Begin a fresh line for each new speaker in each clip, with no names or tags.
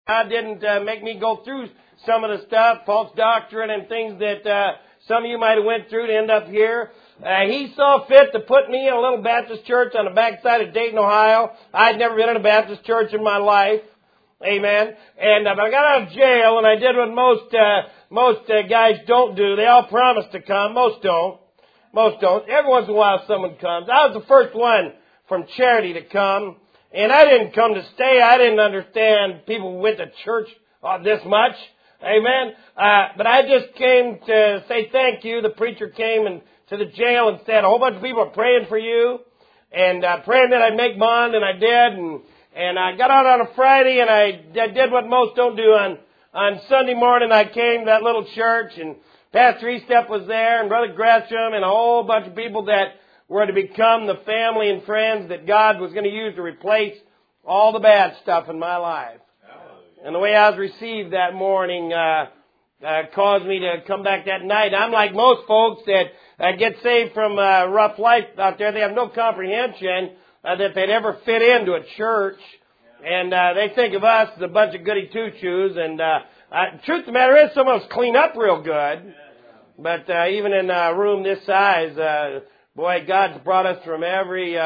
God didn't make me go through some of the stuff, false doctrine and things that some of you might have went through to end up here. He saw fit to put me in a little Baptist church on the backside of Dayton, Ohio. I'd never been in a Baptist church in my life. Amen. And I got out of jail, and I did what most guys don't do. They all promise to come. Most don't. Most don't. Every once in a while someone comes. I was the first one from charity to come. And I didn't come to stay. I didn't understand people who went to church this much. Amen. But I just came to say thank you. The preacher came to the jail and said a whole bunch of people are praying for you and praying that I'd make bond, and I did. And I got out on a Friday, and I did what most don't do. On Sunday morning, I came to that little church, and Pastor Estep was there, and Brother Gresham, and a whole bunch of people that were to become the family and friends that God was going to use to replace all the bad stuff in my life. And the way I was received that morning caused me to come back that night. I'm like most folks that get saved from rough life out there. They have no comprehension that they'd ever fit into a church. And they think of us as a bunch of goody two-shoes. And truth of the matter is, some of us clean up real good. But even in a room this size, boy, God's brought us from every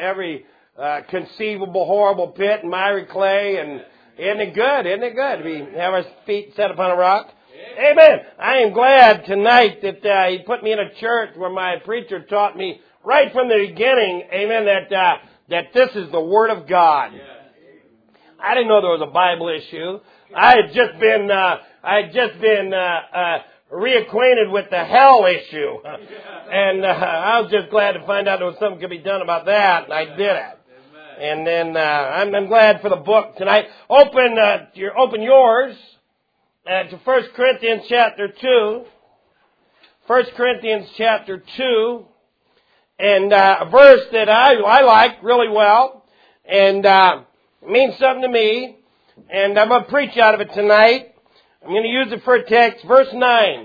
conceivable horrible pit and miry clay. And isn't it good? Isn't it good? We have our feet set upon a rock. Amen. I am glad tonight that He put me in a church where my preacher taught me right from the beginning, amen, that this is the Word of God. I didn't know there was a Bible issue. I had just been reacquainted with the hell issue. And I was just glad to find out there was something could be done about that, and I did it. And then I'm glad for the book tonight. Open yours to 1 Corinthians chapter 2. 1 Corinthians chapter 2. And a verse that I like really well. And it means something to me. And I'm going to preach out of it tonight. I'm going to use it for a text. Verse 9.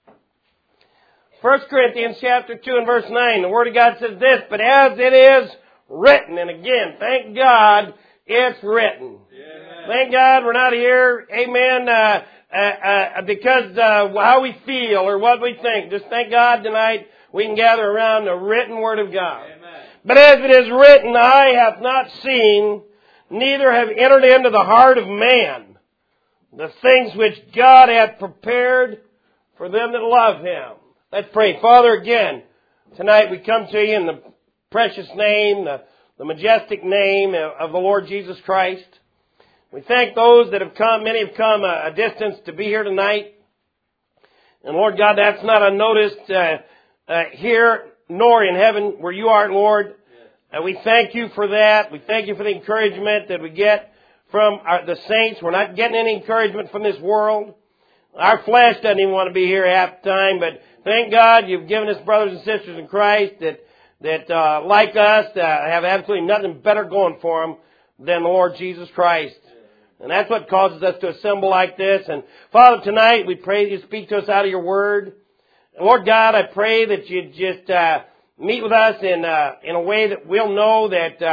1 Corinthians chapter 2 and verse 9. The Word of God says this, but as it is written, and again, thank God it's written. Yeah. Thank God we're not here, amen, because how we feel or what we think. Just thank God tonight we can gather around the written Word of God. Amen. But as it is written, eye hath not seen, neither have entered into the heart of man the things which God hath prepared for them that love Him. Let's pray. Father, again, tonight we come to you in the precious name, the majestic name of the Lord Jesus Christ. We thank those that have come. Many have come a distance to be here tonight. And Lord God, that's not unnoticed here nor in heaven where you are, Lord. We thank you for that. We thank you for the encouragement that we get from the saints. We're not getting any encouragement from this world. Our flesh doesn't even want to be here half the time, but thank God you've given us brothers and sisters in Christ that like us, have absolutely nothing better going for them than the Lord Jesus Christ. And that's what causes us to assemble like this. And Father, tonight we pray that you speak to us out of your Word. And Lord God, I pray that you just meet with us in a way that we'll know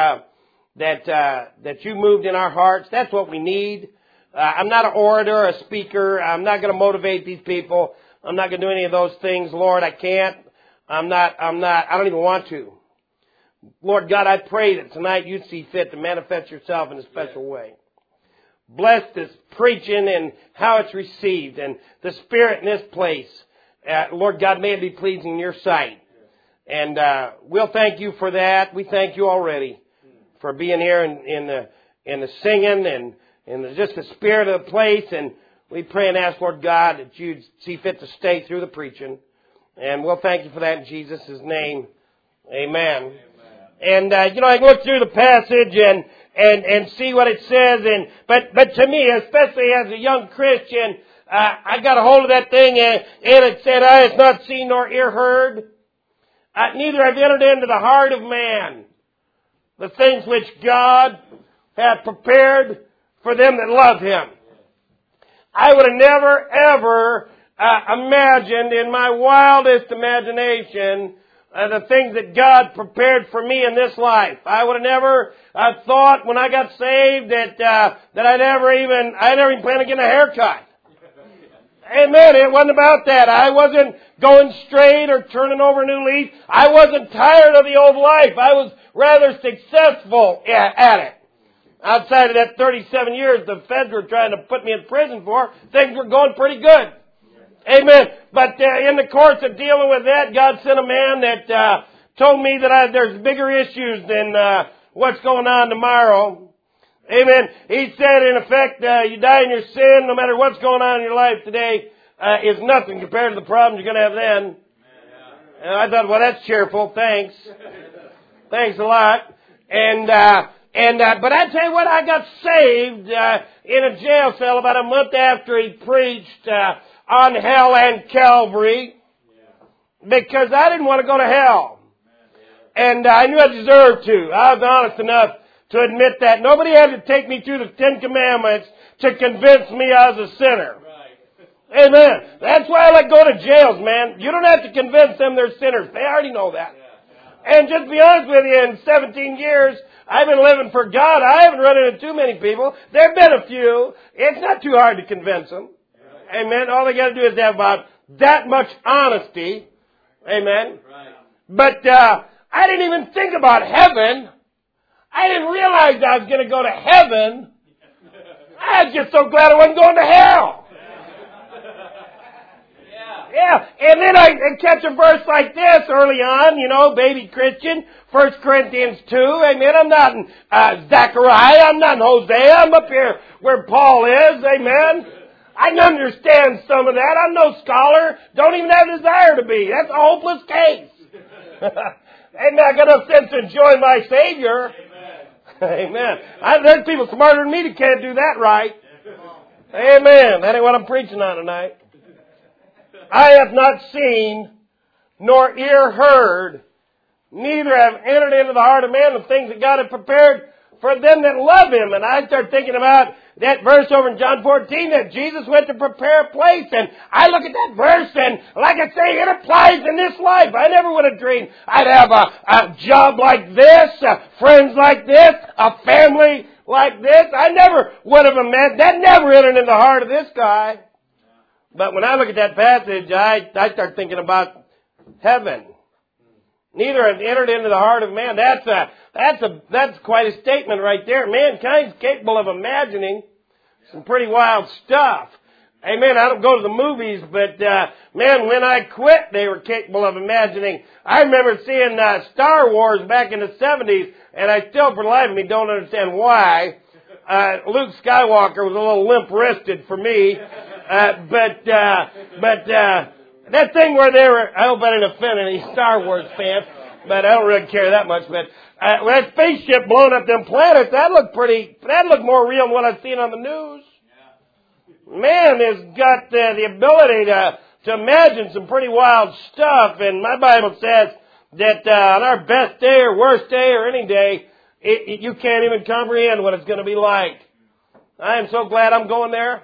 that you moved in our hearts. That's what we need. I'm not an orator or a speaker. I'm not going to motivate these people. I'm not going to do any of those things, Lord. I can't. I don't even want to. Lord God, I pray that tonight you'd see fit to manifest yourself in a special way. Bless this preaching and how it's received and the Spirit in this place. Lord God, may it be pleasing in your sight. And we'll thank you for that. We thank you already for being here in the singing and in just the spirit of the place. And we pray and ask, Lord God, that you'd see fit to stay through the preaching. And we'll thank you for that in Jesus' name. Amen. And, I can look through the passage and see what it says. But to me, especially as a young Christian, I got a hold of that thing and it said, eye has not seen nor ear heard. Neither have entered into the heart of man the things which God hath prepared for them that love Him. I would have never, ever imagined in my wildest imagination the things that God prepared for me in this life. I would have never thought when I got saved that I'd never even plan on getting a haircut. Amen. It wasn't about that. I wasn't going straight or turning over a new leaf. I wasn't tired of the old life. I was rather successful at it. Outside of that 37 years the feds were trying to put me in prison for, things were going pretty good. Amen. But in the course of dealing with that, God sent a man that told me that there's bigger issues than what's going on tomorrow. Amen. He said, in effect, you die in your sin, no matter what's going on in your life today, is nothing compared to the problems you're going to have then. And I thought, well, that's cheerful. Thanks. Thanks a lot. But I tell you what, I got saved in a jail cell about a month after he preached on hell and Calvary, because I didn't want to go to hell. And I knew I deserved to. I was honest enough to admit that. Nobody had to take me through the Ten Commandments to convince me I was a sinner. Right. Amen. That's why I like go to jails, man. You don't have to convince them they're sinners. They already know that. And just to be honest with you, in 17 years, I've been living for God. I haven't run into too many people. There have been a few. It's not too hard to convince them. Amen. All they got to do is have about that much honesty. Amen. Right. But I didn't even think about heaven. I didn't realize I was going to go to heaven. I was just so glad I wasn't going to hell. Yeah. And then I catch a verse like this early on, baby Christian, 1 Corinthians 2. Amen. I'm not in Zechariah. I'm not in Hosea. I'm up here where Paul is. Amen. I can understand some of that. I'm no scholar. Don't even have a desire to be. That's a hopeless case. Amen. I got enough sense to enjoy my Savior. Amen. There's people smarter than me that can't do that right. Amen. That ain't what I'm preaching on tonight. I have not seen nor ear heard, neither have entered into the heart of man the things that God had prepared for them that love Him. And I start thinking about that verse over in John 14 that Jesus went to prepare a place. And I look at that verse and, like I say, it applies in this life. I never would have dreamed I'd have a job like this, friends like this, a family like this. I never would have imagined. That never entered in the heart of this guy. But when I look at that passage, I start thinking about heaven. Neither have entered into the heart of man. That's quite a statement right there. Mankind's capable of imagining some pretty wild stuff. Amen. I don't go to the movies, but when I quit, they were capable of imagining. I remember seeing Star Wars back in the 70s, and I still, for the life of me, don't understand why. Luke Skywalker was a little limp-wristed for me, but that thing where they were, I hope I didn't offend any Star Wars fans, but I don't really care that much, but that spaceship blowing up them planets, that looked more real than what I've seen on the news. Man has got the ability to imagine some pretty wild stuff, and my Bible says that on our best day or worst day or any day, you can't even comprehend what it's going to be like. I am so glad I'm going there.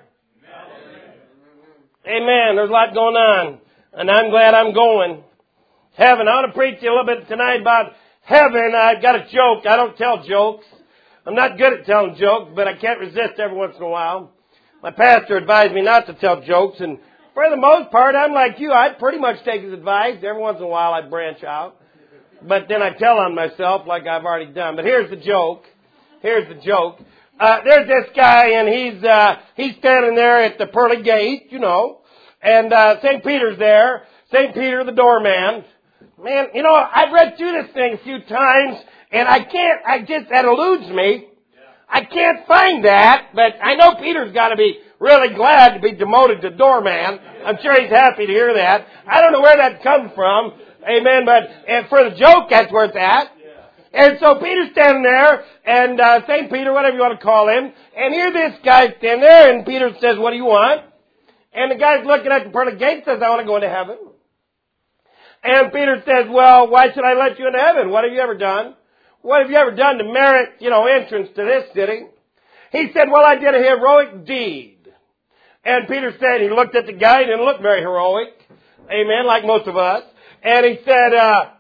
Amen. There's a lot going on, and I'm glad I'm going. Heaven. I want to preach to you a little bit tonight about heaven. I've got a joke. I don't tell jokes. I'm not good at telling jokes, but I can't resist every once in a while. My pastor advised me not to tell jokes, and for the most part, I'm like you. I pretty much take his advice. Every once in a while, I branch out. But then I tell on myself like I've already done. But here's the joke. There's this guy, and he's standing there at the pearly gate, and St. Peter's there. St. Peter, the doorman. Man, I've read through this thing a few times, and that eludes me. I can't find that, but I know Peter's got to be really glad to be demoted to doorman. I'm sure he's happy to hear that. I don't know where that comes from. Amen, but for the joke, that's where it's at. And so Peter's standing there, and St. Peter, whatever you want to call him, and here this guy standing there, and Peter says, "What do you want?" And the guy's looking at the pearly gate, says, "I want to go into heaven." And Peter says, "Well, why should I let you into heaven? What have you ever done? What have you ever done to merit, entrance to this city?" He said, "Well, I did a heroic deed." And Peter said, he looked at the guy, he didn't look very heroic. Amen, like most of us. And he said,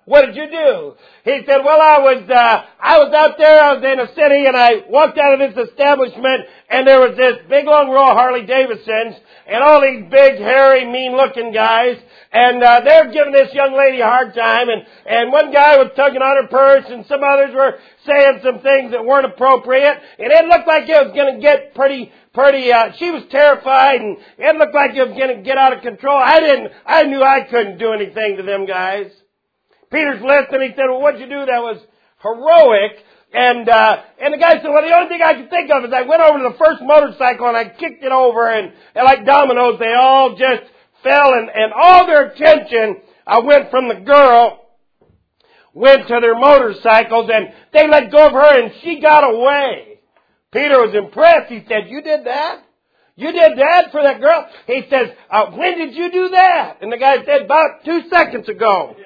What did you do? He said, well, I was out there, I was in a city, and I walked out of this establishment, and there was this big long row of Harley Davidsons, and all these big, hairy, mean-looking guys, and they were giving this young lady a hard time, and one guy was tugging on her purse, and some others were saying some things that weren't appropriate, and it looked like it was going to get pretty, she was terrified, and it looked like it was going to get out of control. I knew I couldn't do anything to them guys. Peter's listening. He said, well, what'd you do that was heroic? And the guy said, well, the only thing I could think of is I went over to the first motorcycle and I kicked it over, and like dominoes, they all just fell, and all their attention went from the girl, went to their motorcycles, and they let go of her, and she got away. Peter was impressed. He said, you did that? You did that for that girl? He says, when did you do that? And the guy said, about 2 seconds ago.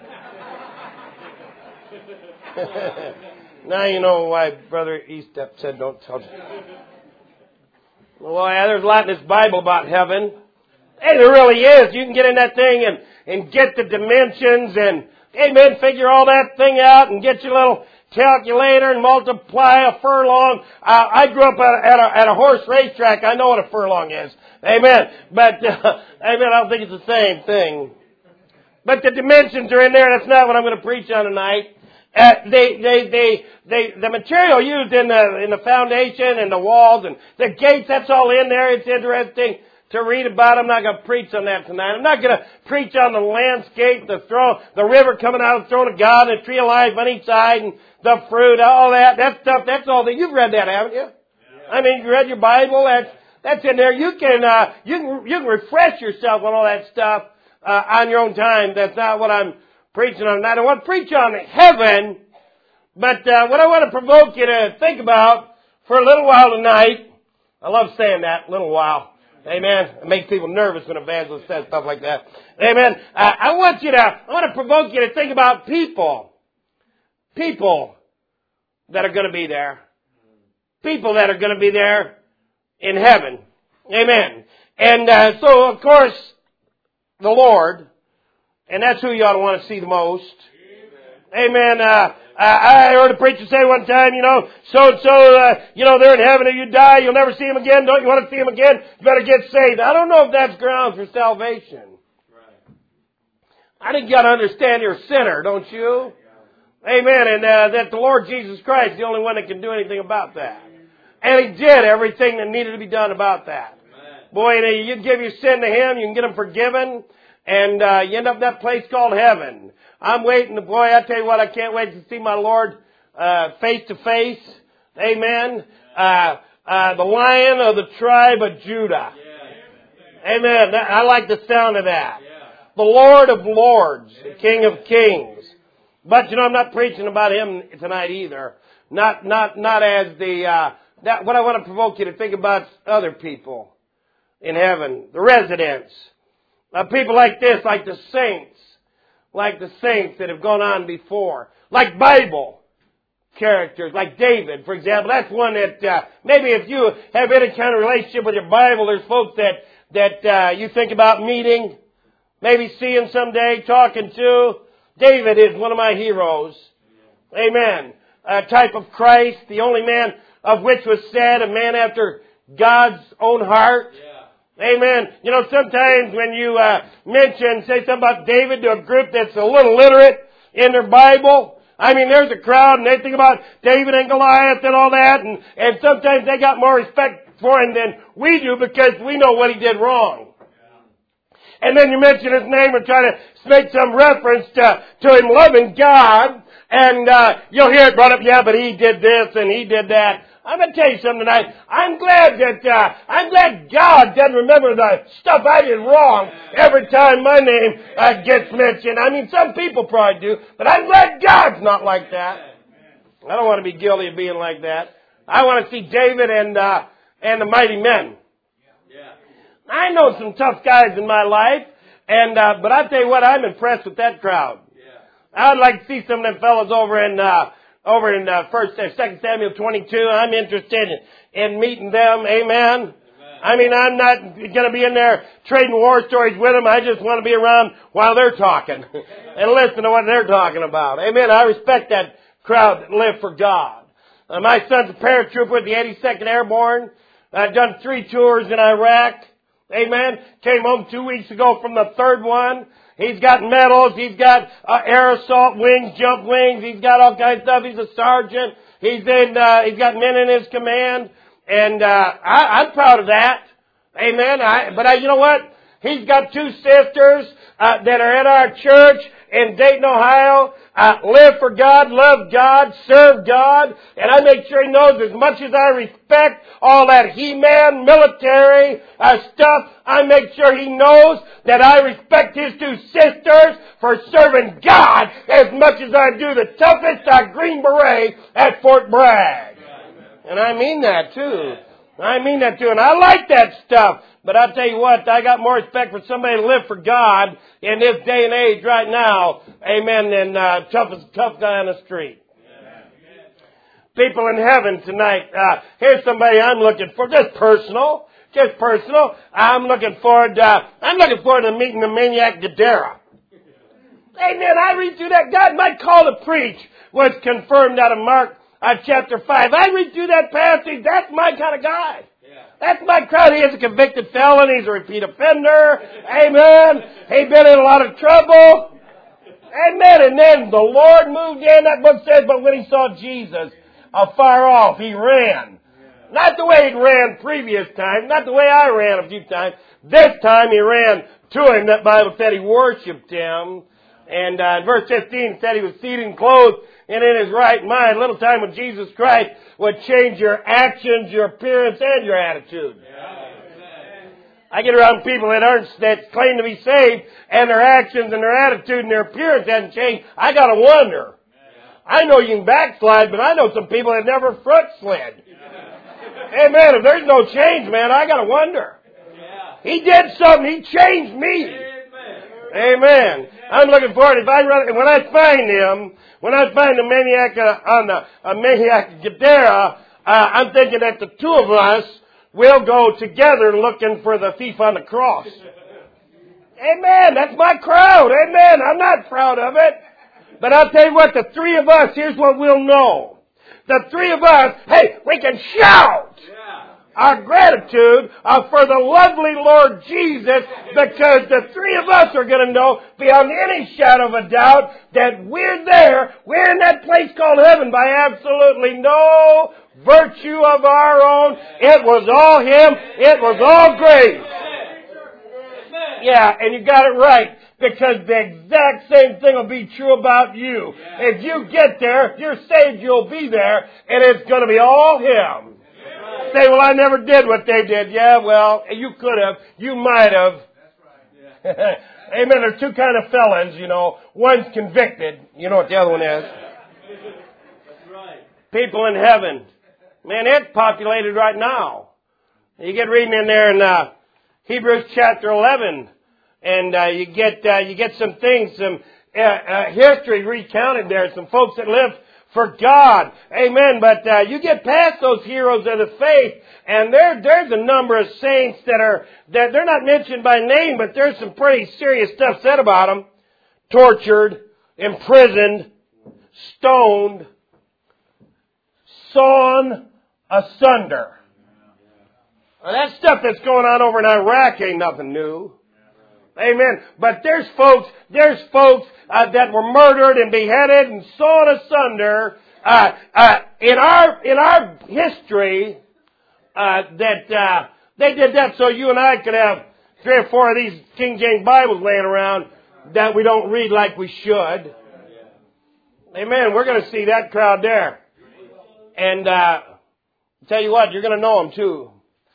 Now you know why Brother Eastep said don't tell you. Well, yeah, there's a lot in this Bible about heaven. Hey, there really is. You can get in that thing and get the dimensions and, amen, figure all that thing out and get your little calculator and multiply a furlong. I grew up at a horse racetrack. I know what a furlong is. Amen. But, amen, I don't think it's the same thing. But the dimensions are in there. That's not what I'm going to preach on tonight. The material used in the foundation and the walls and the gates, that's all in there. It's interesting to read about. I'm not going to preach on that tonight. I'm not going to preach on the landscape, the river coming out of the throne of God, and the tree of life on each side, and the fruit, all that. That stuff, that's all that. You've read that, haven't you? Yeah. I mean, you read your Bible. That's in there. You can refresh yourself on all that stuff on your own time. That's not what I'm preaching on tonight. I want to preach on heaven, but what I want to provoke you to think about for a little while tonight, I love saying that, little while. Amen. It makes people nervous when evangelist says stuff like that. Amen. I want to provoke you to think about people that are going to be there. People that are going to be there in heaven. Amen. And so, of course, the Lord, and that's who you ought to want to see the most. Amen. I heard a preacher say one time, so-and-so, they're in heaven and you die, you'll never see him again. Don't you want to see him again? You better get saved. I don't know if that's grounds for salvation. Right. I think you got to understand you're a sinner, don't you? Amen. And that the Lord Jesus Christ is the only one that can do anything about that. And He did everything that needed to be done about that. Boy, you give your sin to Him, you can get them forgiven, and you end up in that place called heaven. I'm waiting. Boy, I tell you what, I can't wait to see my Lord face to face. Amen. The Lion of the tribe of Judah. Amen. I like the sound of that. The Lord of Lords, the King of Kings. But I'm not preaching about Him tonight either. Not as what I want to provoke you to think about other people in heaven, the residents, people like this, like the saints that have gone on before, like Bible characters, like David, for example. That's one that maybe if you have any kind of relationship with your Bible, there's folks that you think about meeting, maybe seeing someday, talking to. David is one of my heroes. Amen. A type of Christ, the only man of which was said, a man after God's own heart. Amen. Sometimes when you say something about David to a group that's a little literate in their Bible, I mean, there's a crowd and they think about David and Goliath and all that, and sometimes they got more respect for him than we do because we know what he did wrong. And then you mention his name and try to make some reference to him loving God, and you'll hear it brought up, yeah, but he did this and he did that. I'm going to tell you something tonight. I'm glad God doesn't remember the stuff I did wrong every time my name gets mentioned. I mean, some people probably do, but I'm glad God's not like that. I don't want to be guilty of being like that. I want to see David and the mighty men. I know some tough guys in my life, but I tell you what, I'm impressed with that crowd. I'd like to see some of them fellows over in 2 Samuel 22. I'm interested in meeting them. Amen. I mean, I'm not going to be in there trading war stories with them. I just want to be around while they're talking and listen to what they're talking about. Amen. I respect that crowd that live for God. My son's a paratrooper with the 82nd Airborne. I've done 3 tours in Iraq. Amen. Came home 2 weeks ago from the 3rd one. He's got medals. He's got air assault wings, jump wings. He's got all kinds of stuff. He's a sergeant. He's got men in his command. And I'm proud of that. Amen. But you know what? He's got 2 sisters that are at our church in Dayton, Ohio. Live for God, love God, serve God. And I make sure he knows as much as I respect all that He-Man military stuff, I make sure he knows that I respect his 2 sisters for serving God as much as I do the toughest Green Beret at Fort Bragg. And I mean that too. And I like that stuff. But I'll tell you what, I got more respect for somebody to live for God in this day and age right now, amen, than tough guy on the street. People in heaven tonight, here's somebody I'm looking for, just personal. I'm looking forward to meeting the maniac Gadara. Amen, I read through that. God, my call to preach was confirmed out of Mark chapter 5. I read through that passage, that's my kind of guy. That's my crowd. He is a convicted felon. He's a repeat offender. Amen. He's been in a lot of trouble. Amen. And then the Lord moved in. That book says, but when he saw Jesus afar off, he ran. Not the way he'd ran previous times. Not the way I ran a few times. This time he ran to him. That Bible said he worshipped him. And in verse 15 said he was seated and clothed and in his right mind. Little time with Jesus Christ would change your actions, your appearance, and your attitude. I get around people that claim to be saved, and their actions and their attitude and their appearance hasn't changed. I gotta wonder. I know you can backslide, but I know some people that never front slid. Amen. If there's no change, man, I gotta wonder. He did something. He changed me. Amen. I'm looking forward. When I find the maniac Gadara, I'm thinking that the 2 of us will go together looking for the thief on the cross. Amen. That's my crowd. Amen. I'm not proud of it. But I'll tell you what, the 3 of us, here's what we'll know. The 3 of us, hey, we can shout our gratitude for the lovely Lord Jesus, because the 3 of us are going to know beyond any shadow of a doubt that we're there. We're in that place called heaven by absolutely no virtue of our own. It was all Him. It was all grace. Yeah, and you got it right, because the exact same thing will be true about you. If you get there, if you're saved, you'll be there, and it's going to be all Him. Say, well, I never did what they did. Yeah, well, you could have. You might have. That's right. Yeah. Amen. There's 2 kind of felons, you know. One's convicted. You know what the other one is. That's right. People in heaven. Man, it's populated right now. You get reading in there in Hebrews chapter 11, and you get some things, some history recounted there. Some folks that live for God. Amen. But you get past those heroes of the faith, and there's a number of saints that they're not mentioned by name, but there's some pretty serious stuff said about them. Tortured, imprisoned, stoned, sawn asunder. Now, that stuff that's going on over in Iraq ain't nothing new. Amen. But there's folks that were murdered and beheaded and sawn asunder in our history. That they did that so you and I could have 3 or 4 of these King James Bibles laying around that we don't read like we should. Amen. We're going to see that crowd there, and tell you what, you're going to know them too.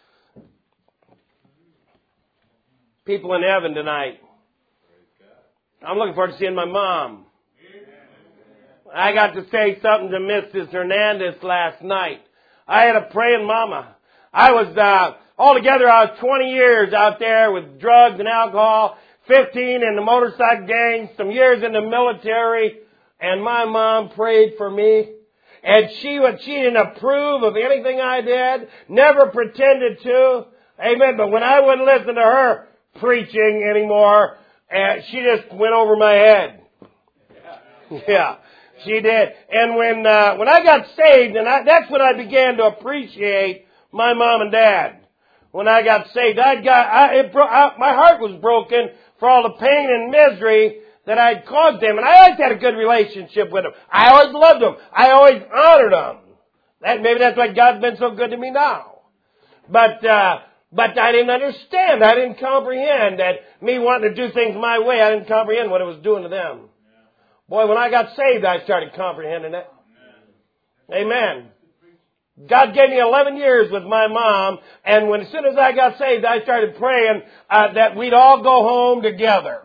People in heaven tonight. I'm looking forward to seeing my mom. I got to say something to Mrs. Hernandez last night. I had a praying mama. Altogether I was 20 years out there with drugs and alcohol, 15 in the motorcycle gang, some years in the military, and my mom prayed for me. And she didn't approve of anything I did, never pretended to. Amen. But when I wouldn't listen to her preaching anymore, she just went over my head. Yeah, she did. And when I got saved, and that's when I began to appreciate my mom and dad. When I got saved, my heart was broken for all the pain and misery that I'd caused them. And I always had a good relationship with them. I always loved them. I always honored them. Maybe that's why God's been so good to me now. But I didn't understand. I didn't comprehend that me wanting to do things my way, I didn't comprehend what it was doing to them. Boy, when I got saved, I started comprehending it. Amen. God gave me 11 years with my mom, and as soon as I got saved, I started praying that we'd all go home together.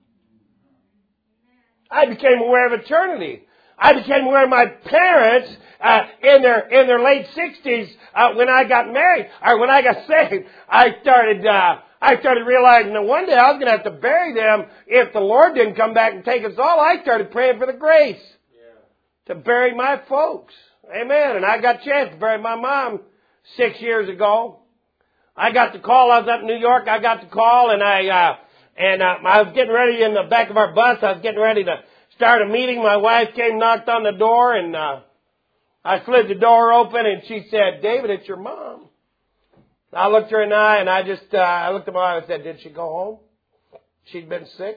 I became aware of eternity. I became aware of my parents in their late 60s when I got married, or when I got saved. I started realizing that one day I was going to have to bury them if the Lord didn't come back and take us all. I started praying for the grace to bury my folks. Amen. And I got a chance to bury my mom 6 years ago. I got the call. I was up in New York. I got the call, and I was getting ready in the back of our bus. I was getting ready to start a meeting. My wife came, knocked on the door, and I slid the door open, and she said, "David, it's your mom." I looked her in the eye, and I looked at my wife and said, "Did she go home? She'd been sick?"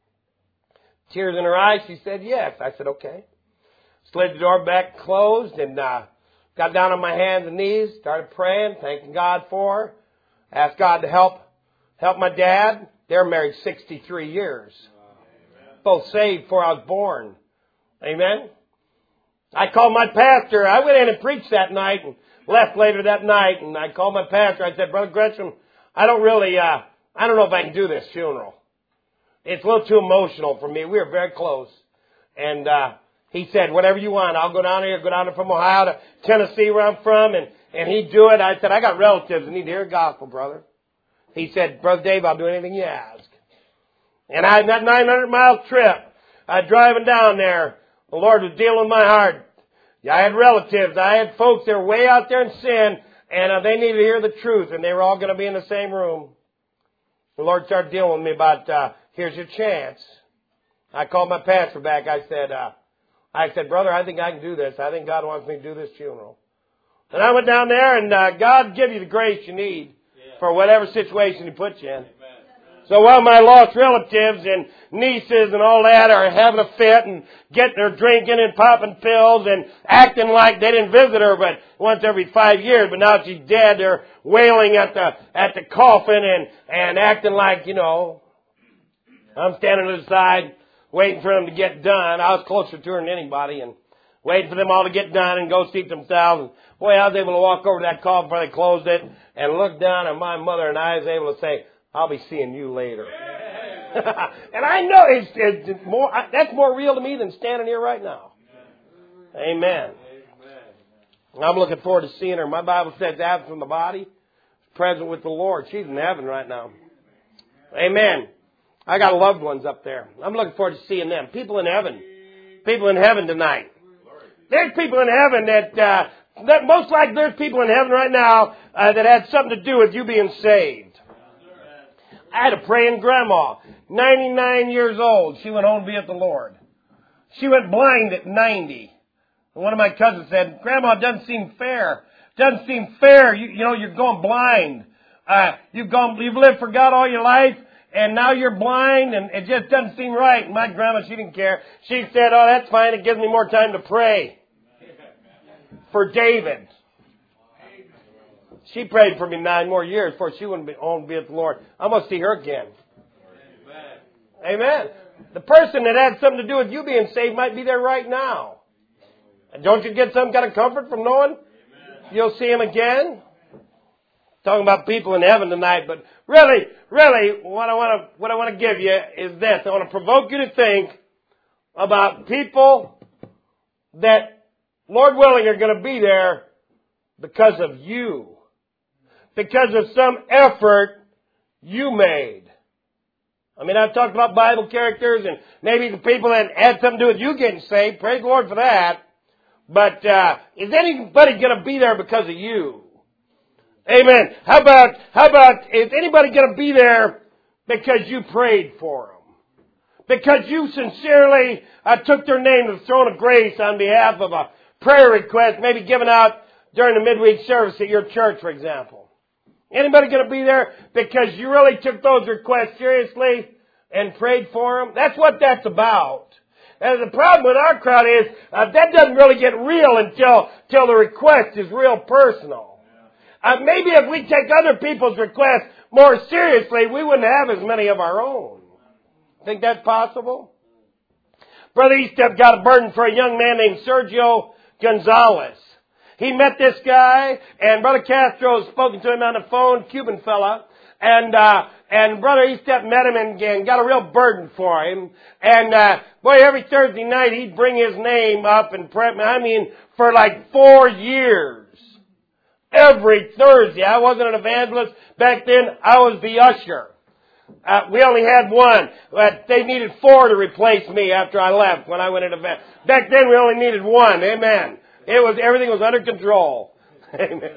Tears in her eyes. She said, "Yes." I said, "Okay." Slid the door back, closed, and got down on my hands and knees, started praying, thanking God for her. Asked God to help my dad. They're married 63 years. Both saved before I was born. Amen. I called my pastor. I went in and preached that night and left later that night. And I called my pastor. I said, "Brother Gresham, I don't know if I can do this funeral. It's a little too emotional for me." We were very close. And he said, "Whatever you want. I'll go down there from Ohio to Tennessee where I'm from, and he'd do it." I said, "I got relatives that need to hear the gospel, brother." He said, "Brother Dave, I'll do anything you ask." And I had that 900-mile trip, driving down there. The Lord was dealing with my heart. I had relatives. I had folks that were way out there in sin, and they needed to hear the truth, and they were all going to be in the same room. The Lord started dealing with me about, here's your chance. I called my pastor back. I said, "Brother, I think I can do this. I think God wants me to do this funeral." And I went down there, and God give you the grace you need for whatever situation He puts you in. So while my lost relatives and nieces and all that are having a fit and getting her drinking and popping pills and acting like they didn't visit her but once every 5 years, but now she's dead, they're wailing at the coffin and acting like, I'm standing to the side waiting for them to get done. I was closer to her than anybody, and waiting for them all to get done and go seat themselves. And boy, I was able to walk over to that coffin before they closed it and look down at my mother, and I was able to say, "I'll be seeing you later." And I know it's more. That's more real to me than standing here right now. Amen. I'm looking forward to seeing her. My Bible says, "Absent from the body, present with the Lord." She's in heaven right now. Amen. I got loved ones up there. I'm looking forward to seeing them. People in heaven. People in heaven tonight. There's people in heaven that most likely there's people in heaven right now that had something to do with you being saved. I had a praying grandma, 99 years old. She went home to be with the Lord. She went blind at 90. And one of my cousins said, "Grandma, it doesn't seem fair. Doesn't seem fair. You're going blind. You've lived for God all your life, and now you're blind, and it just doesn't seem right." And my grandma, she didn't care. She said, "Oh, that's fine. It gives me more time to pray for David." She prayed for me 9 more years before she went home to be with the Lord. I'm going to see her again. Amen. The person that had something to do with you being saved might be there right now. And don't you get some kind of comfort from knowing you'll see him again? Talking about people in heaven tonight, but really, what I want to give you is this. I want to provoke you to think about people that, Lord willing, are going to be there because of you. Because of some effort you made. I mean, I've talked about Bible characters and maybe the people that had something to do with you getting saved. Praise the Lord for that. But is anybody going to be there because of you? Amen. How about, is anybody going to be there because you prayed for them? Because you sincerely took their name to the throne of grace on behalf of a prayer request, maybe given out during the midweek service at your church, for example. Anybody going to be there because you really took those requests seriously and prayed for them? That's what that's about. And the problem with our crowd is that doesn't really get real until the request is real personal. Maybe if we take other people's requests more seriously, we wouldn't have as many of our own. Think that's possible? Brother Eastep got a burden for a young man named Sergio Gonzalez. He met this guy, and Brother Castro has spoken to him on the phone, Cuban fella, and Brother Eastep met him and got a real burden for him. And boy, every Thursday night he'd bring his name up and pray. I mean, for like 4 years. Every Thursday. I wasn't an evangelist back then. I was the usher. We only had one. They needed 4 to replace me after I left when I went into event. Back then we only needed 1. Amen. Everything was under control. Amen.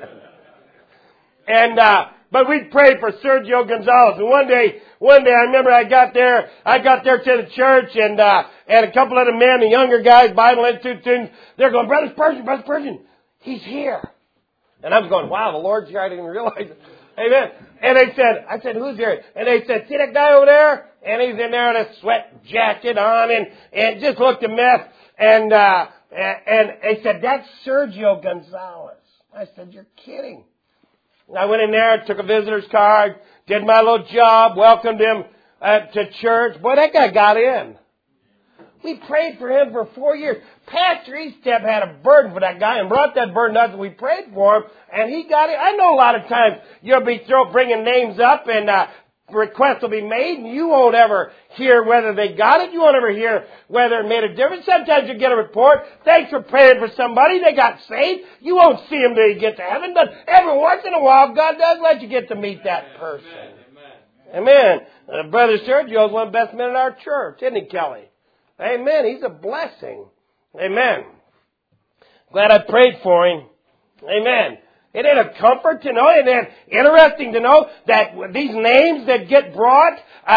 And but we prayed for Sergio Gonzalez. And one day I remember I got there to the church, and a couple of the men, the younger guys, Bible Institute students, they're going, Brother Spurgeon, he's here. And I was going, wow, the Lord's here. I didn't even realize it. Amen. And I said, who's here? And they said, see that guy over there? And he's in there in a sweat jacket on and just looked a mess. And they said, that's Sergio Gonzalez. I said, you're kidding. And I went in there, took a visitor's card, did my little job, welcomed him to church. Boy, that guy got in. We prayed for him for 4 years. Pastor Eastep had a burden for that guy and brought that burden to us, and we prayed for him, and he got it. I know a lot of times you'll be bringing names up, and requests will be made, and you won't ever hear whether they got it. You won't ever hear whether it made a difference. Sometimes you get a report, thanks for praying for somebody, they got saved. You won't see them till you get to heaven, but every once in a while, God does let you get to meet that person. Amen. Brother Sergio is one of the best men in our church, isn't he, Kelly? Amen. He's a blessing. Amen. Glad I prayed for him. Amen. It ain't a comfort to know, it ain't interesting to know that these names that get brought,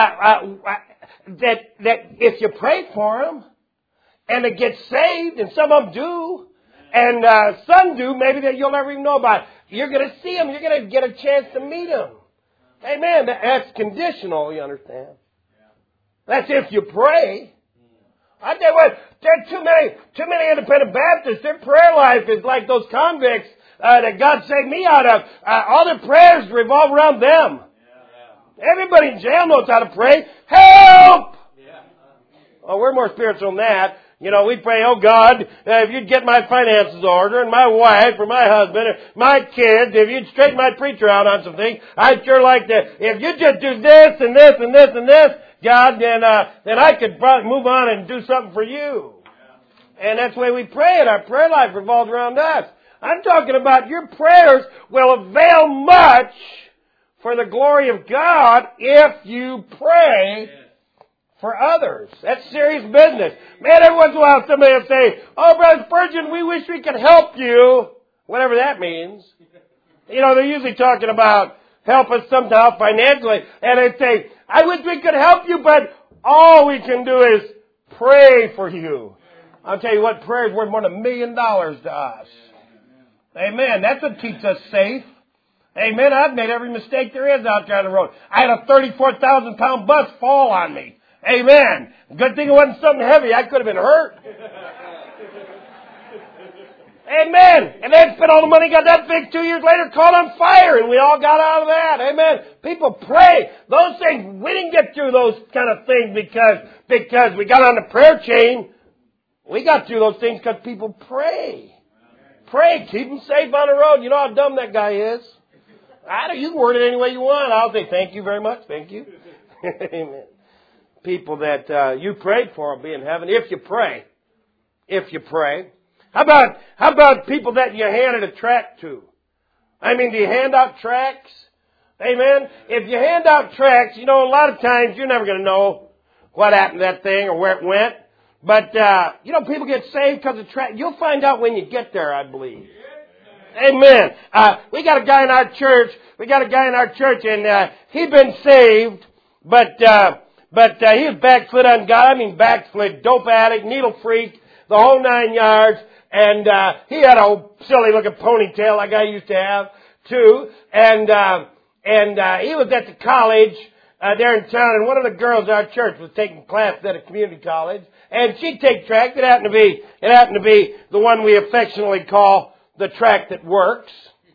that if you pray for them, and they get saved, and some of them do, and some do, maybe that you'll never even know about. You're going to see them. You're going to get a chance to meet them. Amen. That's conditional, you understand. That's if you pray. I tell you what, there are too many independent Baptists. Their prayer life is like those convicts that God saved me out of. All their prayers revolve around them. Everybody in jail knows how to pray. Help! Oh, we're more spiritual than that. You know, we pray, oh God, if you'd get my finances ordered, and my wife, or my husband, or my kids, if you'd straighten my preacher out on some things, I'd sure like to. If you just do this and this and this and this, God, then I could probably move on and do something for you. And that's the way we pray, and our prayer life revolves around us. I'm talking about your prayers will avail much for the glory of God if you pray for others. That's serious business. Man, every once in a while somebody will say, oh, Brother Spurgeon, we wish we could help you. Whatever that means. You know, they're usually talking about help us somehow financially. And they say, I wish we could help you, but all we can do is pray for you. I'll tell you what, prayer is worth more than $1 million to us. Amen. That's what keeps us safe. Amen. I've made every mistake there is out there on the road. I had a 34,000-pound bus fall on me. Amen. Good thing it wasn't something heavy. I could have been hurt. Amen. And they spent all the money, got that big 2 years later, caught on fire, and we all got out of that. Amen. People pray. Those things, we didn't get through those kind of things because we got on the prayer chain. We got through those things because people pray. Pray. Keep them safe on the road. You know how dumb that guy is. You can word it any way you want. I'll say thank you very much. Thank you. Amen. People that you prayed for will be in heaven if you pray. If you pray. How about people that you handed a tract to? I mean, do you hand out tracts? Amen. If you hand out tracts, you know, a lot of times you're never going to know what happened to that thing or where it went. But, you know, people get saved because of tract. You'll find out when you get there, I believe. Amen. We got a guy in our church. And he'd been saved, but he was backslid on God. I mean, backslid, dope addict, needle freak, the whole 9 yards. And he had a silly looking ponytail like I used to have too. And he was at the college there in town, and one of the girls at our church was taking classes at a community college, and she'd take track. It happened to be the one we affectionately call the track that works.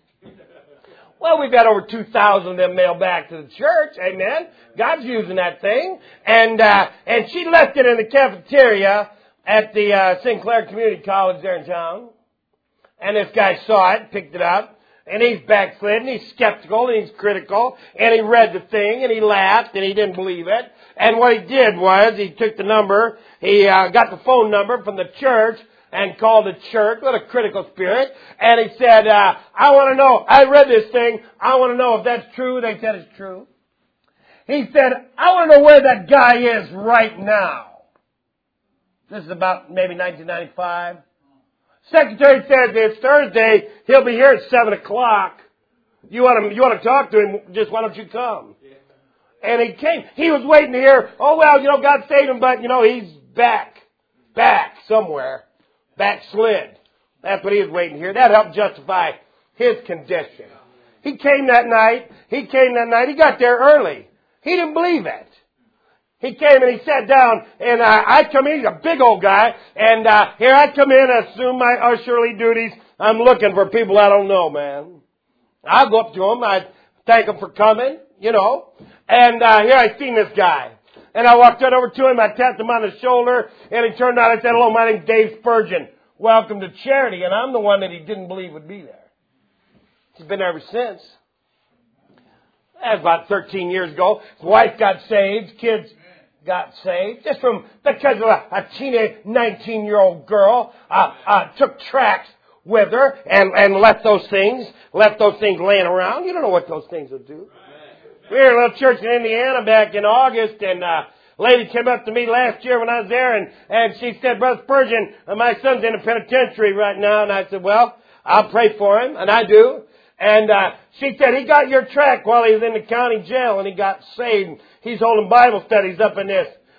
Well, we've got over 2,000 of them mailed back to the church. Amen. God's using that thing. And she left it in the cafeteria at the Sinclair Community College there in town. And this guy saw it, picked it up, and he's backslid, and he's skeptical, and he's critical, and he read the thing, and he laughed, and he didn't believe it. And what he did was he took the number, he got the phone number from the church, and called the church with a critical spirit. And he said, I want to know, I read this thing, I want to know if that's true. They said it's true. He said, I want to know where that guy is right now. This is about maybe 1995. Secretary says it's Thursday, he'll be here at 7 o'clock. You want to talk to him, just why don't you come? And he came. He was waiting to hear, oh well, God saved him, but he's back somewhere. Backslid. That's what he was waiting here. That helped justify his condition. He came that night. He got there early. He didn't believe it. He came and he sat down, and I come in. He's a big old guy. And here I come in, assume my usherly duties. I'm looking for people I don't know, man. I'll go up to him. I thank him for coming, And here I seen this guy. And I walked right over to him, I tapped him on the shoulder, and he turned out, I said, hello, my name's Dave Spurgeon. Welcome to Charity. And I'm the one that he didn't believe would be there. He's been there ever since. That was about 13 years ago. His wife got saved, kids got saved, just because of a teenage 19-year-old girl took tracks with her and left those things laying around. You don't know what those things will do. We were in a little church in Indiana back in August, and a lady came up to me last year when I was there, and she said, Brother Spurgeon, my son's in a penitentiary right now. And I said, well, I'll pray for him, and I do. And she said, he got your tract while he was in the county jail, and he got saved. He's holding Bible studies up in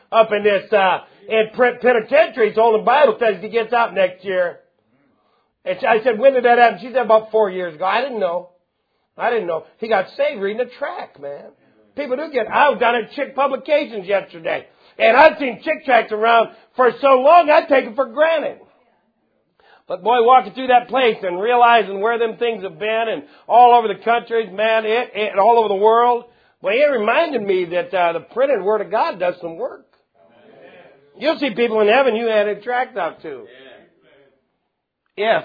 penitentiary. He's holding Bible studies. He gets out next year. And I said, when did that happen? She said, about 4 years ago. I didn't know. He got saved reading a tract, man. People do I was down at Chick Publications yesterday. And I've seen Chick tracts around for so long, I take it for granted. But boy, walking through that place and realizing where them things have been and all over the country, man, it all over the world, well, it reminded me that the printed Word of God does some work. You'll see people in heaven you handed tracts out to. If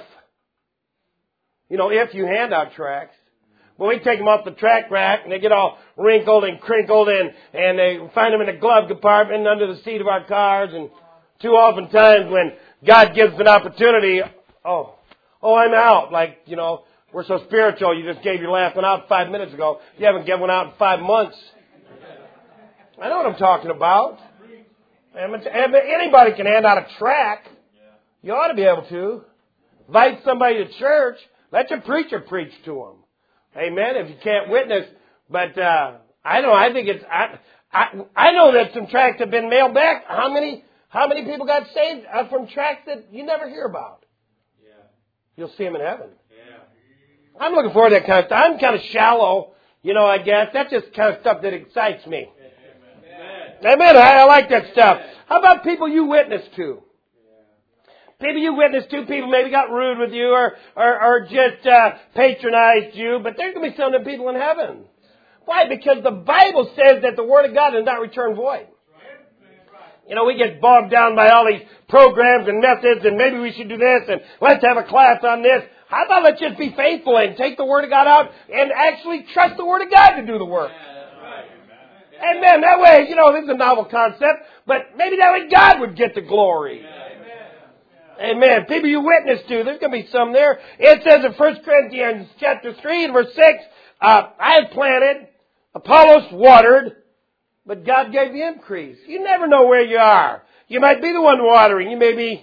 you hand out tracts. When we take them off the tract rack and they get all wrinkled and crinkled and they find them in the glove compartment under the seat of our cars. And too often times when God gives an opportunity, oh, I'm out. Like, we're so spiritual. You just gave your last one out 5 minutes ago. You haven't given one out in 5 months. I know what I'm talking about. Anybody can hand out a tract. You ought to be able to. Invite somebody to church. Let your preacher preach to them. Amen. If you can't witness, but I know that some tracts have been mailed back. How many people got saved from tracts that you never hear about? Yeah. You'll see them in heaven. Yeah. I'm looking forward to that kind of stuff. I'm kind of shallow, I guess. That's just kind of stuff that excites me. Amen. I like that stuff. How about people you witness to? People you witnessed to, people maybe got rude with you or just patronized you, but there's going to be some of the people in heaven. Why? Because the Bible says that the Word of God does not return void. We get bogged down by all these programs and methods, and maybe we should do this, and let's have a class on this. How about let's just be faithful and take the Word of God out and actually trust the Word of God to do the work? Amen. That way, this is a novel concept, but maybe that way God would get the glory. Amen. People you witness to, there's going to be some there. It says in 1 Corinthians chapter 3 and verse 6, I had planted, Apollos watered, but God gave the increase. You never know where you are. You might be the one watering. You may be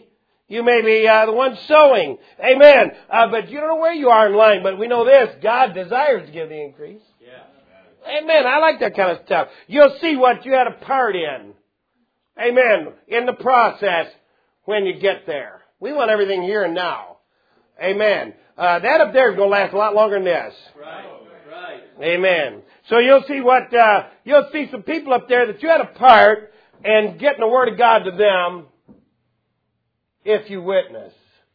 You may be the one sowing. Amen. But you don't know where you are in line. But we know this. God desires to give the increase. Yeah. Amen. I like that kind of stuff. You'll see what you had a part in. Amen. In the process when you get there. We want everything here and now. Amen. That up there is going to last a lot longer than this. Right. Amen. So you'll see you'll see some people up there that you had a part in getting the Word of God to them if you witness.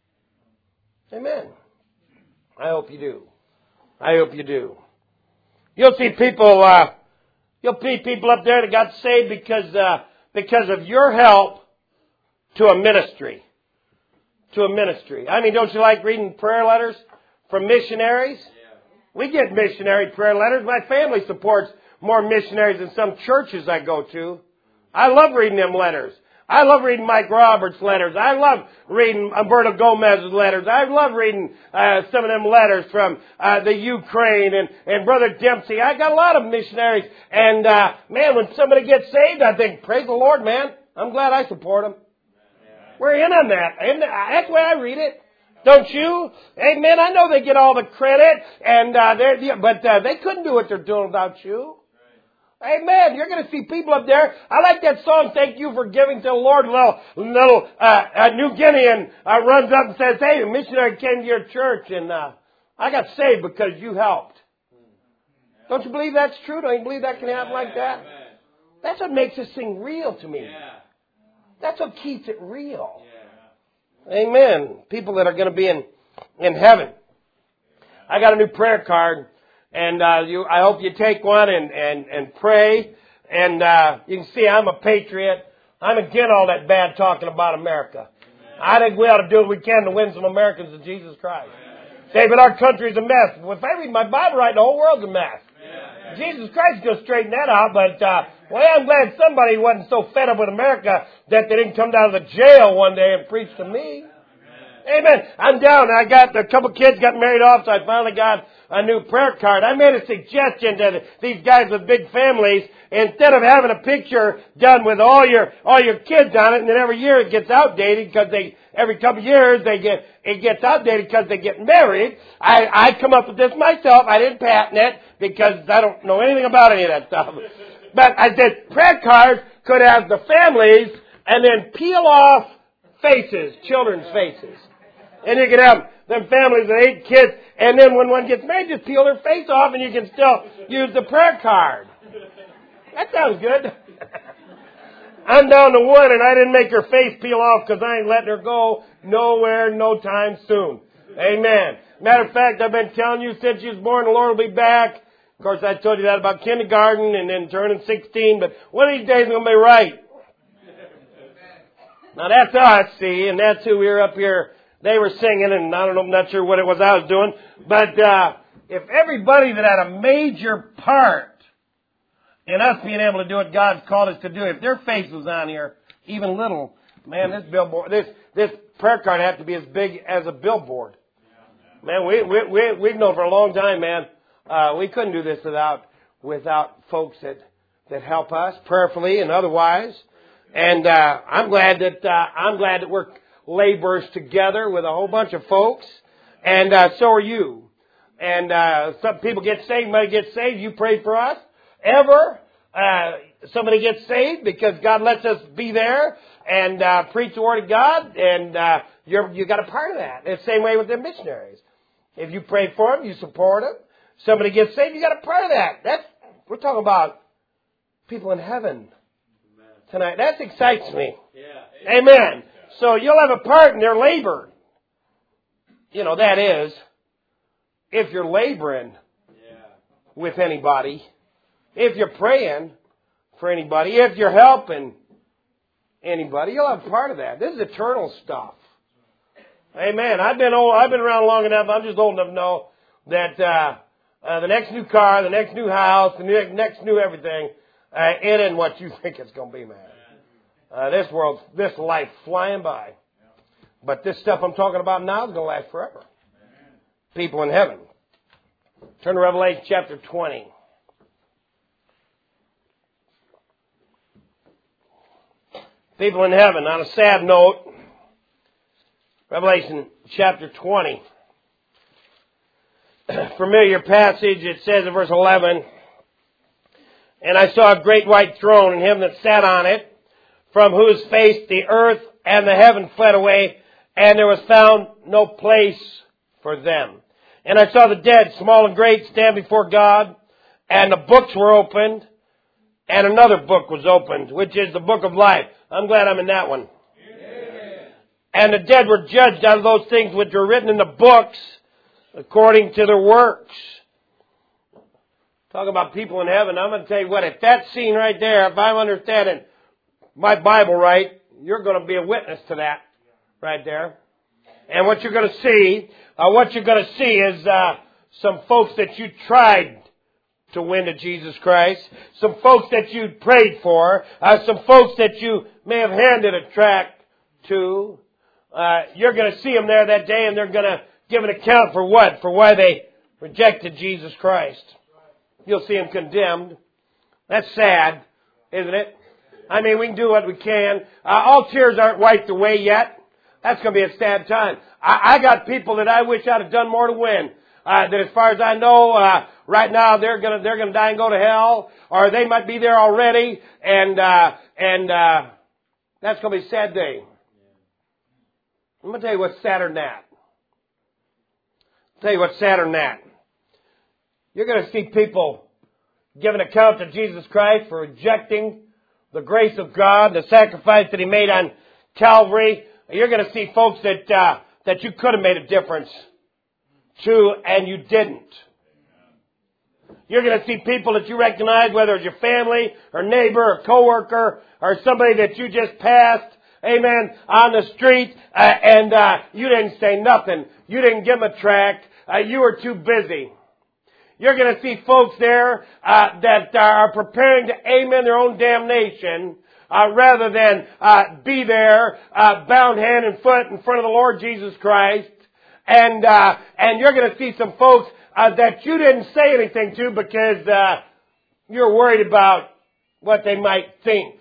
Amen. I hope you do. I hope you do. You'll see people up there that got saved because of your help to a ministry. To a ministry. I mean, don't you like reading prayer letters from missionaries? We get missionary prayer letters. My family supports more missionaries than some churches I go to. I love reading them letters. I love reading Mike Roberts' letters. I love reading Umberto Gomez's letters. I love reading some of them letters from the Ukraine and Brother Dempsey. I got a lot of missionaries. And, man, when somebody gets saved, I think, praise the Lord, man. I'm glad I support them. We're in on that. And that's the way I read it. Don't you? Amen. I know they get all the credit, but they couldn't do what they're doing without you. Amen. You're going to see people up there. I like that song, Thank You for Giving to the Lord. Little New Guinean runs up and says, hey, a missionary came to your church and I got saved because you helped. Don't you believe that's true? Don't you believe that can happen like that? That's what makes this thing real to me. That's what keeps it real. Amen. People that are going to be in heaven. I got a new prayer card. And I hope you take one and pray. And you can see I'm a patriot. I'm against all that bad talking about America. Amen. I think we ought to do what we can to win some Americans to Jesus Christ. Say, but our country's a mess. Well, if I read my Bible right, the whole world's a mess. Yeah. Jesus Christ will straighten that out. But I'm glad somebody wasn't so fed up with America that they didn't come down to the jail one day and preach to me. Amen. I'm down. I got a couple kids got married off, so I finally got a new prayer card. I made a suggestion to these guys with big families. Instead of having a picture done with all your kids on it, and then every year it gets outdated because every couple of years it gets outdated because they get married. I come up with this myself. I didn't patent it because I don't know anything about any of that stuff. But I said prayer cards could have the families and then peel off faces, children's faces. And you can have them families with 8 kids, and then when one gets married, just peel their face off, and you can still use the prayer card. That sounds good. I'm down to one, and I didn't make her face peel off because I ain't letting her go nowhere, no time soon. Amen. Matter of fact, I've been telling you since she was born, the Lord will be back. Of course, I told you that about kindergarten and then turning 16, but one of these days it's going to be right. Now that's us, see, and that's who we were up here. They were singing, and I don't know, I'm not sure what it was I was doing. But if everybody that had a major part in us being able to do what God's called us to do, if their face was on here, even little, man, this prayer card had to be as big as a billboard. Man, we've known for a long time, man. We couldn't do this without folks that help us prayerfully and otherwise. And I'm glad that we're laborers together with a whole bunch of folks, and so are you. And some people get saved, somebody gets saved, you pray for us. Somebody gets saved because God lets us be there and preach the Word of God, and you got a part of that. It's the same way with the missionaries. If you pray for them, you support them. Somebody gets saved, you got a part of that. We're talking about people in heaven tonight. That excites me. Yeah. Amen. So you'll have a part in their labor. You know, that is, if you're laboring with anybody, if you're praying for anybody, if you're helping anybody, you'll have a part of that. This is eternal stuff. Amen. I've been around long enough. I'm just old enough to know that the next new car, the next new house, the next new everything, it isn't what you think it's going to be, man. This life flying by. But this stuff I'm talking about now is going to last forever. People in heaven. Turn to Revelation chapter 20. People in heaven. On a sad note, Revelation chapter 20. Familiar passage. It says in verse 11, "And I saw a great white throne, and him that sat on it, from whose face the earth and the heaven fled away, and there was found no place for them. And I saw the dead, small and great, stand before God, and the books were opened, and another book was opened, which is the book of life." I'm glad I'm in that one. Amen. "And the dead were judged out of those things which were written in the books, according to their works." Talk about people in heaven. I'm going to tell you what, if that scene right there, if I'm understanding my Bible right, you're going to be a witness to that right there. And what you're going to see, is some folks that you tried to win to Jesus Christ, some folks that you prayed for, some folks that you may have handed a tract to. You're going to see them there that day, and they're going to give an account for what? For why they rejected Jesus Christ. You'll see them condemned. That's sad, isn't it? I mean, we can do what we can. All tears aren't wiped away yet. That's going to be a sad time. I got people that I wish I'd have done more to win. That as far as I know, right now they're going to die and go to hell, or they might be there already, and that's going to be a sad day. I'm going to tell you what's sadder than that. You're going to see people give an account to Jesus Christ for rejecting the grace of God, the sacrifice that He made on Calvary. You're going to see folks that you could have made a difference to, and you didn't. You're going to see people that you recognize, whether it's your family or neighbor or coworker or somebody that you just passed, amen, on the street, and you didn't say nothing. You didn't give them a tract. You were too busy. You're going to see folks there that are preparing to amen their own damnation rather than be there bound hand and foot in front of the Lord Jesus Christ. And you're going to see some folks that you didn't say anything to because you're worried about what they might think.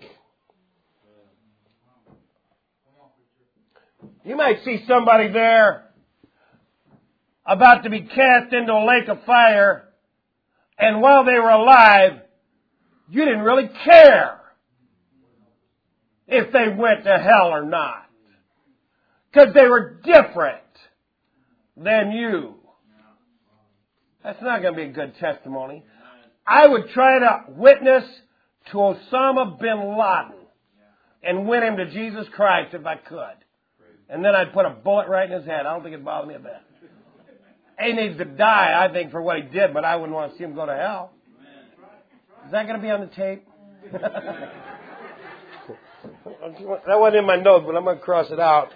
You might see somebody there about to be cast into a lake of fire, and while they were alive, you didn't really care if they went to hell or not, because they were different than you. That's not going to be a good testimony. I would try to witness to Osama bin Laden and win him to Jesus Christ if I could. And then I'd put a bullet right in his head. I don't think it'd bother me a bit. He needs to die, I think, for what he did, but I wouldn't want to see him go to hell. Is that going to be on the tape? That wasn't in my notes, but I'm going to cross it out.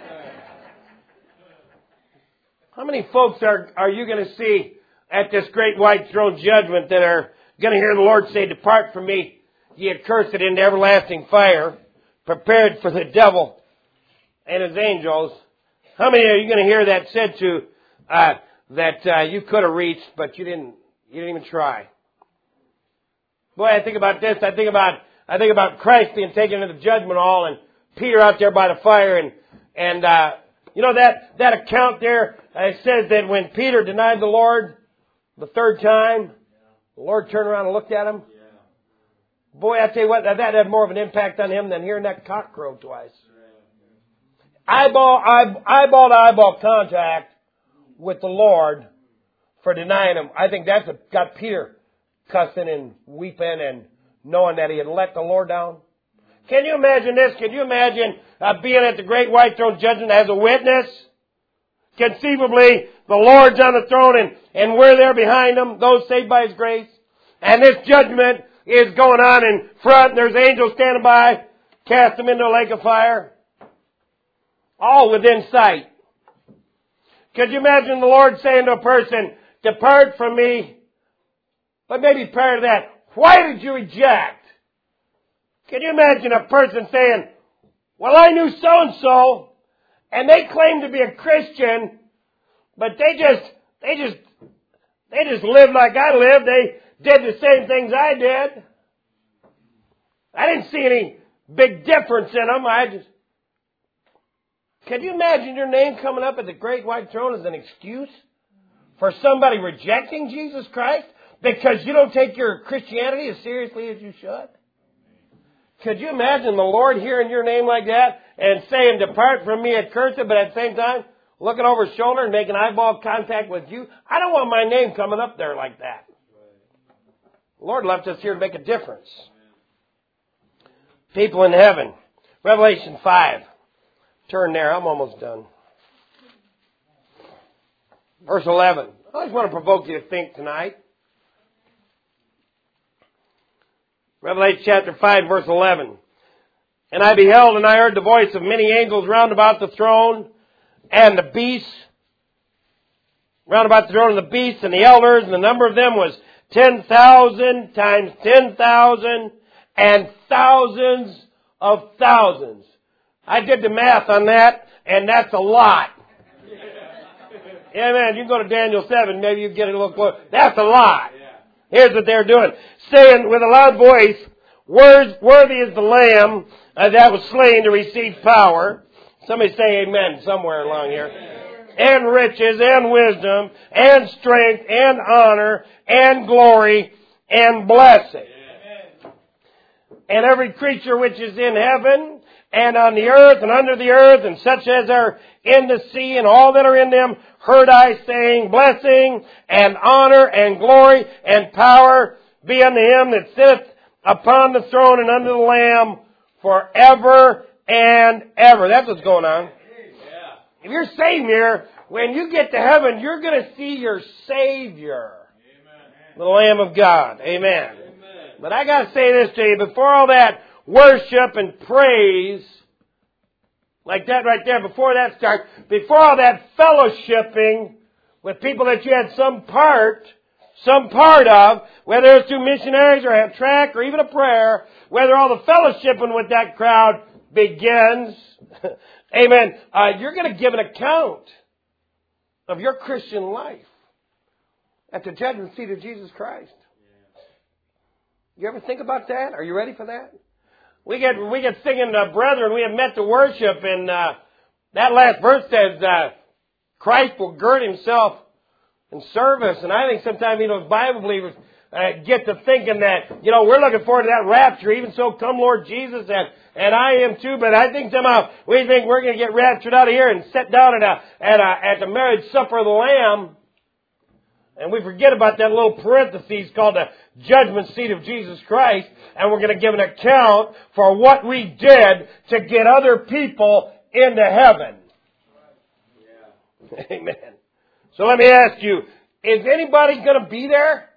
How many folks are you going to see at this great white throne judgment that are going to hear the Lord say, "Depart from me, ye accursed, into everlasting fire, prepared for the devil and his angels"? How many are you going to hear that said to that you could have reached, but you didn't even try? Boy, I think about this. I think about Christ being taken into the judgment hall, and Peter out there by the fire, and you know that account there. It says that when Peter denied the Lord the third time, the Lord turned around and looked at him. Boy, I tell you what, that had more of an impact on him than hearing that cock crow twice. Eyeball to eyeball contact with the Lord for denying Him. I think that's what got Peter cussing and weeping and knowing that he had let the Lord down. Can you imagine this? Can you imagine being at the great white throne judgment as a witness? Conceivably, the Lord's on the throne and we're there behind Him, those saved by His grace. And this judgment is going on in front, and there's angels standing by, cast them into a lake of fire. All within sight. Could you imagine the Lord saying to a person, "Depart from me"? But maybe prior to that, "Why did you reject?" Can you imagine a person saying, "Well, I knew so-and-so, and they claimed to be a Christian, but they just lived like I lived. They did the same things I did. I didn't see any big difference in them. Could you imagine your name coming up at the great white throne as an excuse for somebody rejecting Jesus Christ because you don't take your Christianity as seriously as you should? Could you imagine the Lord hearing your name like that and saying, depart from me at cursive, but at the same time looking over his shoulder and making eyeball contact with you? I don't want my name coming up there like that. The Lord left us here to make a difference. People in heaven. Revelation 5. Turn there. I'm almost done. Verse 11. I just want to provoke you to think tonight. Revelation chapter 5, verse 11. And I beheld, and I heard the voice of many angels round about the throne, and the beasts, round about the throne and the beasts, and the elders, and the number of them was 10,000 times 10,000, and thousands of thousands. I did the math on that, and that's a lot. Yeah, man, you go to Daniel 7, maybe you get it a little closer. That's a lot. Here's what they're doing. Saying with a loud voice, worthy is the Lamb that was slain to receive power. Somebody say amen somewhere along here. And riches and wisdom and strength and honor and glory and blessing. And every creature which is in heaven and on the earth and under the earth and such as are in the sea and all that are in them, heard I saying, blessing and honor and glory and power be unto him that sitteth upon the throne and unto the Lamb forever and ever. That's what's going on. If you're saved here, when you get to heaven, you're going to see your Savior, the Lamb of God. Amen. But I got to say this to you, before all that worship and praise, like that right there, before that starts, before all that fellowshipping with people that you had some part of, whether it's through missionaries or a track or even a prayer, whether all the fellowshipping with that crowd begins, amen, you're going to give an account of your Christian life at the judgment seat of Jesus Christ. You ever think about that? Are you ready for that? We get singing, brethren, we have met to worship, and that last verse says, Christ will gird himself in service. And I think sometimes, Bible believers get to thinking that, we're looking forward to that rapture. Even so, come Lord Jesus, and I am too. But I think somehow we think we're going to get raptured out of here and sit down at the marriage supper of the Lamb. And we forget about that little parenthesis called the judgment seat of Jesus Christ. And we're going to give an account for what we did to get other people into heaven. Yeah. Amen. So let me ask you, is anybody going to be there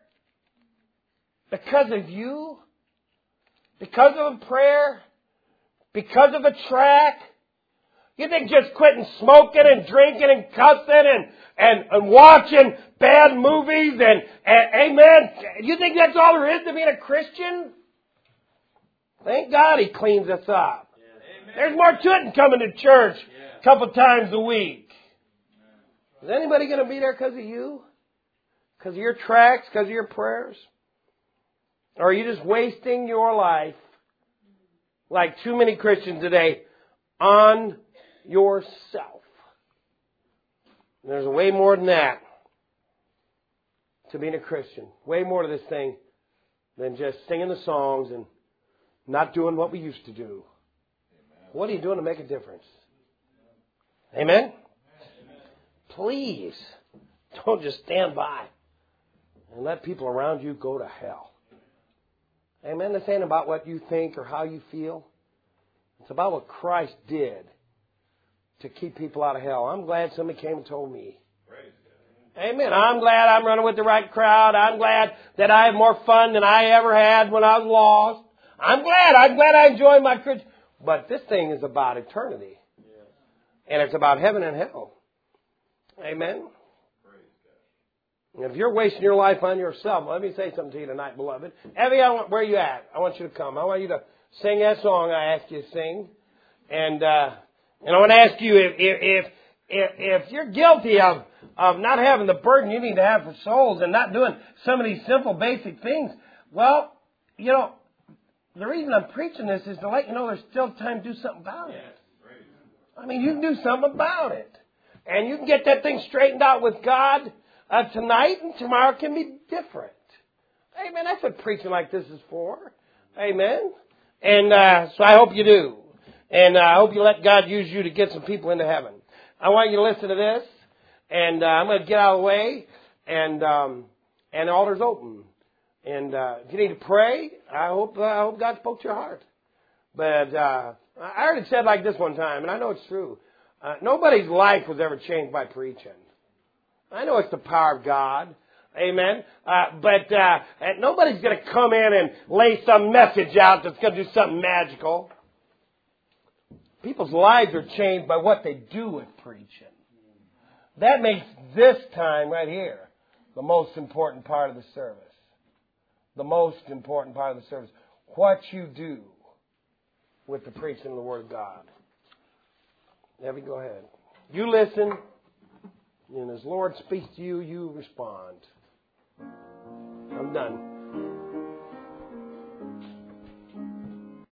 because of you? Because of a prayer? Because of a track? You think just quitting smoking and drinking and cussing and watching bad movies and amen, you think that's all there is to being a Christian? Thank God He cleans us up. Yeah. There's more to it than coming to church a couple times a week. Is anybody going to be there because of you? Because of your tracks? Because of your prayers? Or are you just wasting your life, like too many Christians today, on yourself? And there's way more than that to being a Christian. Way more to this thing than just singing the songs and not doing what we used to do. Amen. What are you doing to make a difference? Amen? Amen? Please, don't just stand by and let people around you go to hell. Amen? This ain't about what you think or how you feel. It's about what Christ did to keep people out of hell. I'm glad somebody came and told me. Amen. I'm glad I'm running with the right crowd. I'm glad that I have more fun than I ever had when I was lost. I'm glad I enjoy my Christian. But this thing is about eternity. And it's about heaven and hell. Amen. And if you're wasting your life on yourself, let me say something to you tonight, beloved. Evie, where are you at? I want you to come. I want you to sing that song I asked you to sing. And I want to ask you if you're guilty of not having the burden you need to have for souls and not doing some of these simple basic things, well, the reason I'm preaching this is to let you know there's still time to do something about it. I mean, you can do something about it. And you can get that thing straightened out with God tonight, and tomorrow can be different. Amen. That's what preaching like this is for. Amen. And so I hope you do. And I hope you let God use you to get some people into heaven. I want you to listen to this. And I'm going to get out of the way. And the altar's open. And if you need to pray, I hope God spoke to your heart. But I heard it said like this one time, and I know it's true. Nobody's life was ever changed by preaching. I know it's the power of God. Amen. But nobody's going to come in and lay some message out that's going to do something magical. People's lives are changed by what they do with preaching. That makes this time right here the most important part of the service. The most important part of the service. What you do with the preaching of the Word of God. Debbie, go ahead. You listen, and as the Lord speaks to you, you respond. I'm done.